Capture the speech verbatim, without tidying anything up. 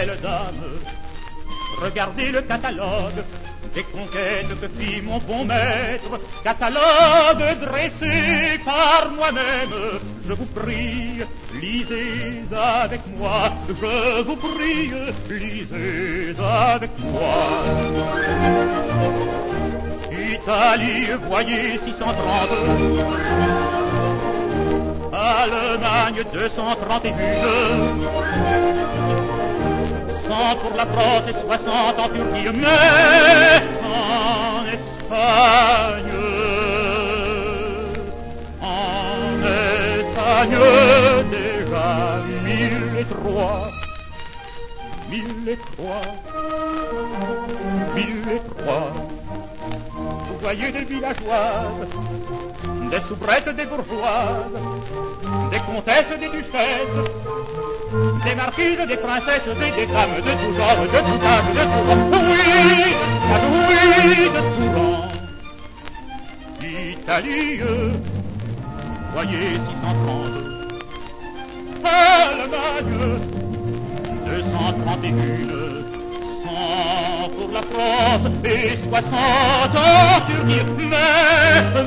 belle dame, regardez le catalogue des conquêtes que fit mon bon maître, catalogue dressé par moi-même. Je vous prie, lisez avec moi, je vous prie, lisez avec moi. Italie, voyez six cent trente, Allemagne deux cent trente et une, cent pour la France et soixante en Turquie, mais en Espagne, en Espagne déjà mille et trois, mille et trois, mille et trois. Vous voyez des villageoises, des soubrettes, des bourgeoises, des comtesses, des duchesses, des marquises, des princesses et des dames de tout genre, de tout âge, de tout rang. Oui, oui, de tout rang. Italie, voyez six cent trente. Allemagne, deux cent trente et une. Cent pour la France et soixante en Turquie. Mais